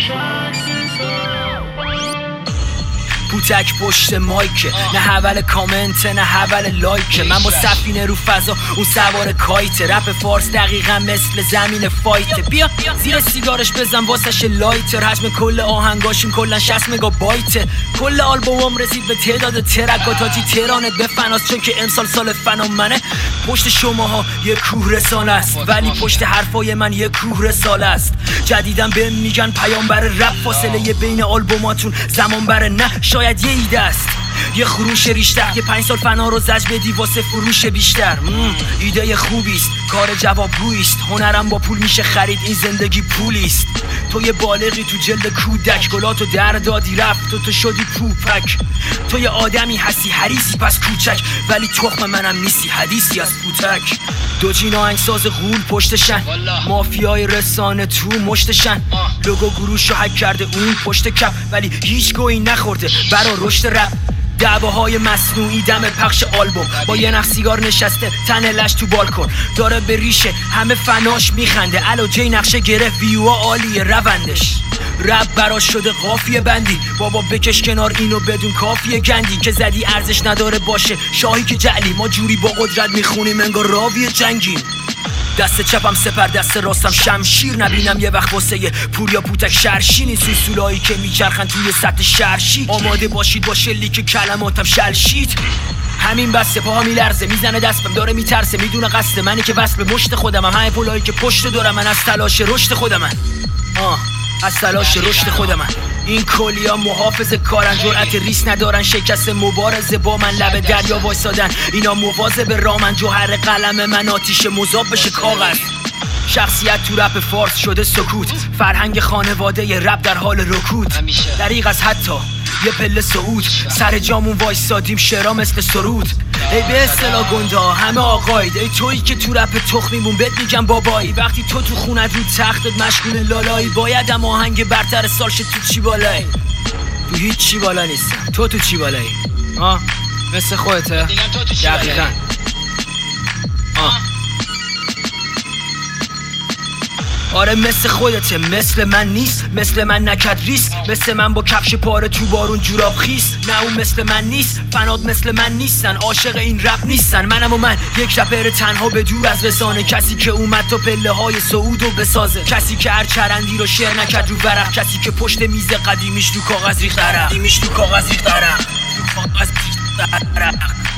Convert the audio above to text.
پوتک پشت مایکه، نه حول کامنت نه حول لایکه. من با سفینه رو فضا اون سوار کایته. رپ فارس دقیقا مثل زمین فایته. بیا زیر سیگارش بزن واسش لایتر. حجم کل آهنگاشون کلن 60 مگابایته. کل آلبومم رسید به تعداد ترک. تاجی تهرانت به فناست چون که امسال سال فنا منه. پشت شماها یه کوه رسانه است، ولی پشت حرفای من یه کوه رساله است. جدیدن بهم میگن پیامبر رپ. فاصله بین آلبوماتون زمان بره، نه شاید یه ایده است، یه خروش ریشتر. یه 5 سال فنا رو زج بدی واسه فروش بیشتر. ایده خوبیست، کار جوابگوییست. هنرم با پول میشه خرید، این زندگی پولیست. تو یه بالغی تو جلد کودک، گلاتو در دادی رفت و تو شدی پوپک. تو یه آدمی هستی حریصی پس کوچک، ولی تخم منم نیستی حدیثی از پوتک. دو جین آهنگساز غول پشتشن، مافیای رسانه تو مشتشن. لوگو گروشو هک کرده اون پشت کپ، ولی هیچ گویی نخورده برا رشد رپ. دعواهای مصنوعی دم پخش آلبوم، با یه نخ سیگار نشسته تن لش تو بالکن. داره به ریشه همه فناش میخنده. علاجه نقشه گرفت ویوها عالیه روندش. رب براش شده قافیه بندی. بابا بکش کنار اینو بدون کافیه گندی. که زدی ارزش نداره باشه شاهی که جعلی. ما جوری با قدرت میخونیم انگار راوی جنگیم. دست چپم سپر دست راستم شمشیر. نبینم یه وقت واسه پور یا پوتک شرشین. این سوسولایی که میچرخن توی سطح شرشی. آماده باشید با شلیک کلماتم شلشید. همین بسته پاها میلرزه، میزنه دستم داره میترسه. میدونه قصد منی که وصل به مشت خودمم. همه پولایی که پشت دارم من از تلاش رشد خودمم. از تلاش رشد خودمم. این کلیا محافظ کارن، جرأت ریس ندارن شکست مبارزه با من. لب دریا وایسادن اینا مواظب رامن. جوهر قلم من آتیش مذاب بشه کاغذ. شخصیت تو رپ فارس شده سکوت. فرهنگ خانواده رپ در حال رکود. دریغ از حتی یه پله صعود. سر جامون وایسادیم شعرها مثل سرود. ای به اصطلاح گندا همه آقاید. ای تویی که تو رپ تخمیمون بهت میگم بابایی. وقتی تو خونت رو تختت مشغول لالایی. باید هم آهنگ برتر سال شد تو چی بالایی. تو هیچ چی بالا نیستم، تو چی بالایی؟ مثل خودته دقیقاً. آره مثل خودته، مثل من نیست. مثل من نکرد ریسک، مثل من با کفش پاره تو بارون جوراب خیس. نه اون مثل من نیست، فناد مثل من نیستن. عاشق این رپ نیستن. منم و من یک رپر تنها به دور از رسانه. کسی که اومد تا پله های صعودو بسازه. کسی که هر چرندی رو شعر نکرد رو ورق. کسی که پشت میز قدیمیش رو کاغذ ریخت عرق.